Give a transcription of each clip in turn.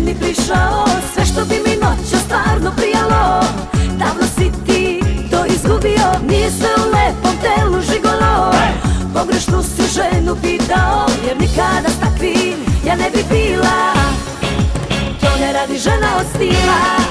ženi prišao, sve što bi mi noćas stvarno prijalo. Davno si ti to izgubio, nije sve u lepom telu žigolo. Pogrešnu si ženu pitao, jer nikada s takvim ja ne bi bila. To ne radi žena od stila.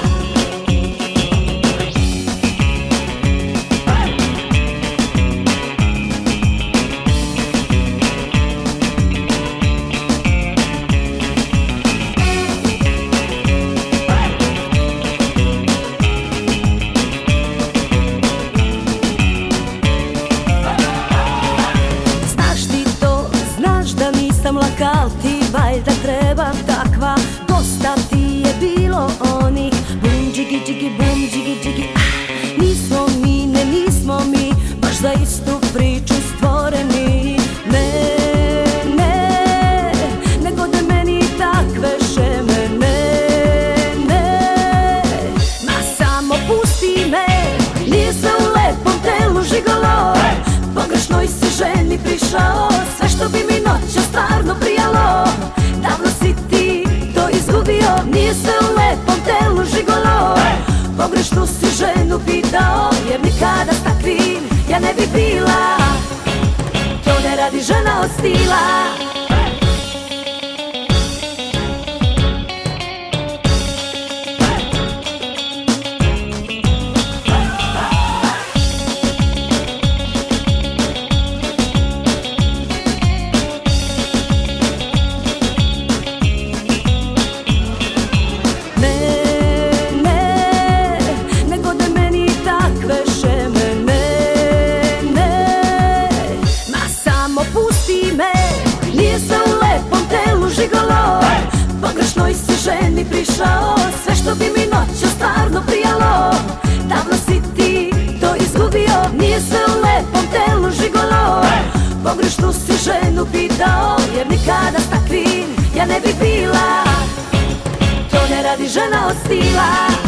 Sam laka, al ti valjda trebam takva. Dosta ti je bilo onih bum džigi džigi bum džigi džigi. Nismo mi, ne nismo mi baš za istu priču stvoreni. Ne, ne, ne gode meni takve šeme. Ne, ne, ma samo pusti me. Nije sve u lepom telu žigolo. Pogrešnoj si ženi prišao, sve što bi mi noćas stvarno prijalo. Davno si ti to izgubio, nije sve u lepom telu žigolo. Pogrešnu si ženu pitao, jer nikada s takvim ja ne bi bila. To ne radi žena od stila. Nije sve u lepom telu žigolo. Pogrešnoj si ženi prišao, sve što bi mi noćas stvarno prijalo. Davno si ti to izgubio, nije sve u lepom telu žigolo. Pogrešnu si ženu pitao, jer nikada s takvim ja ne bi bila. To ne radi žena od stila.